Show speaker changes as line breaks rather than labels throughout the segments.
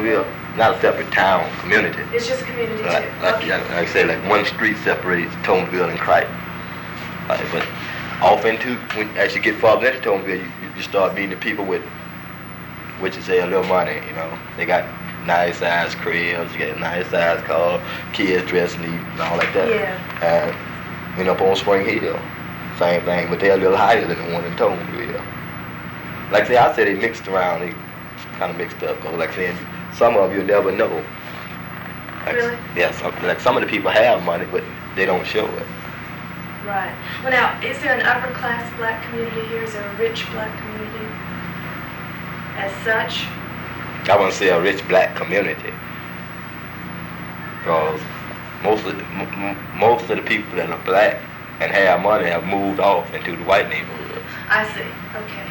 Tollville, not a separate town, community.
It's just a community too.
Like I say, like one street separates Tollville and Crichton. But off into, as you get farther into Tollville, you start meeting the people with, which is a little money, you know. They got nice size cribs, you get nice size cars, kids dressed neat and all like that.
Yeah.
And up on Spring Hill, same thing, but they're a little higher than the one in Tollville. Like I say they mixed around, they kind of mixed up, cause like saying, some of you never know. Like,
really?
Yeah, like some of the people have money, but they don't show it.
Right. Well now, is there an upper class black community here? Is there a rich black community as such?
I wouldn't say a rich black community, because most of the people that are black and have money have moved off into the white neighborhoods.
I see. Okay.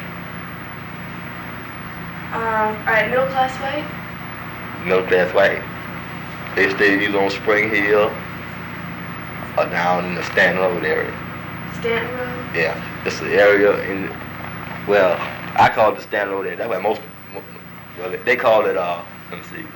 All right, middle class white?
Middle class white. They stay either on Spring Hill or down in the Stanton Road area.
Stanton Road?
Yeah, it's the area in, well, I call it the Stanton Road area. That's why most, well, they call it, let me see,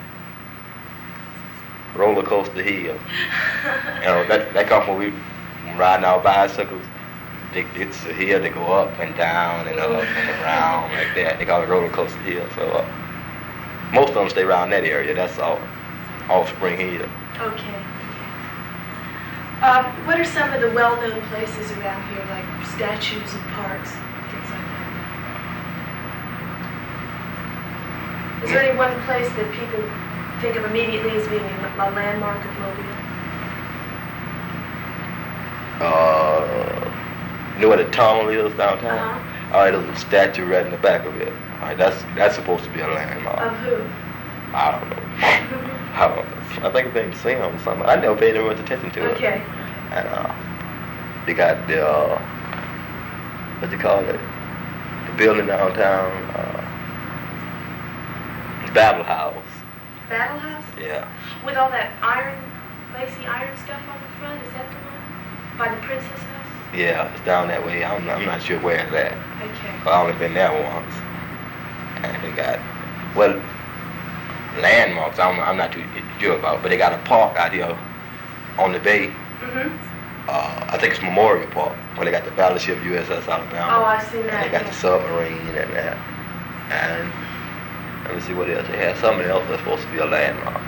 Roller Coaster Hill. You know, that comes when we riding our bicycles. It's a hill that go up and down and up and around like that. They call it Roller Coaster Hill. So most of them stay around that area. That's all Spring Hill.
Okay. What are some of the well-known places around here, like statues and parks, things like that? Is there any one place that people think of immediately as being a landmark of Mobile?
You know where the tunnel is downtown?
Uh-huh.
All right, there's a statue right in the back of it. All right, that's supposed to be a landmark.
Of who?
I don't know. I think it's named Sam or something. I never paid much attention to it.
Okay.
And they got the what you call it? The building downtown, Battle House.
Battle House?
Yeah.
With all that lacy iron stuff on the front, is that the one? By the Princess House?
Yeah, it's down that way. I'm not sure where it's at.
Okay.
I've only been there once. And they got, well, landmarks I'm not too sure about, but they got a park out here on the bay.
Mm-hmm.
I think it's Memorial Park, where they got the battleship USS Alabama.
Oh, I've seen that.
And they got the submarine and that. And let me see what else. They had something else that's supposed to be a landmark.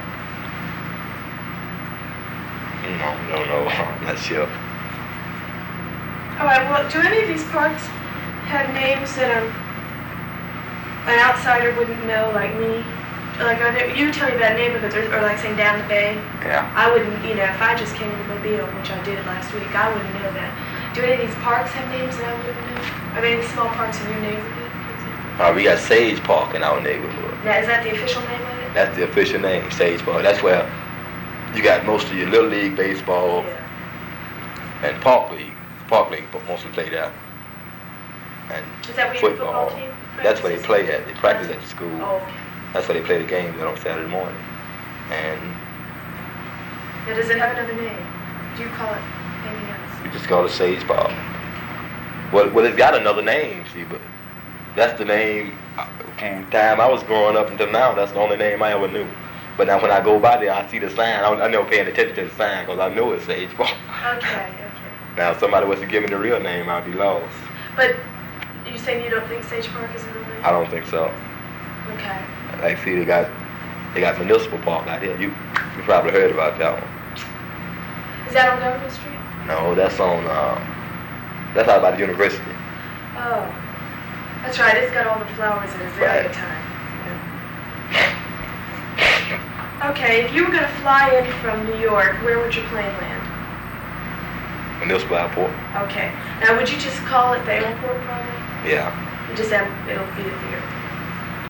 No, I'm not sure.
All right, well, do any of these parks have names that an outsider wouldn't know, like me? Like, you tell me about neighborhoods, or like saying down the bay.
Yeah.
I wouldn't, if I just came to Mobile, which I did last week, I wouldn't know that. Do any of these parks have names that I wouldn't know? Are there any small parks in your neighborhood, for example?
We got Sage Park in our neighborhood.
Now, is that the official name of it?
That's the official name, Sage Park. That's where you got most of your Little League baseball and Park League. Park League mostly play there. And
is that where
football.
Your football team practices?
That's where they play at. They practice at the school.
Oh, okay.
That's where they play the games on Saturday morning. And
now, does it have another name? Do you call it anything else?
we just call it Sage Park. Well, it's got another name, see, but that's the name from the time I was growing up until now. That's the only name I ever knew. But now when I go by there, I see the sign. I never paying attention to the sign because I know it's Sage Park.
Okay.
Now, if somebody was to give me the real name, I'd be lost.
But you saying you don't think Sage Park is a real name?
I don't think so.
Okay.
Like, see, they got Municipal Park out here. You probably heard about that one.
Is that on Government Street?
No, that's on, that's out by the university.
Oh, that's right. It's got all the flowers in Azalea time. Yeah. Okay, if you were going to fly in from New York, where would your plane land?
Municipal Airport.
Okay. Now, would you just call it the airport, probably?
Yeah.
You just have, it'll be at the airport.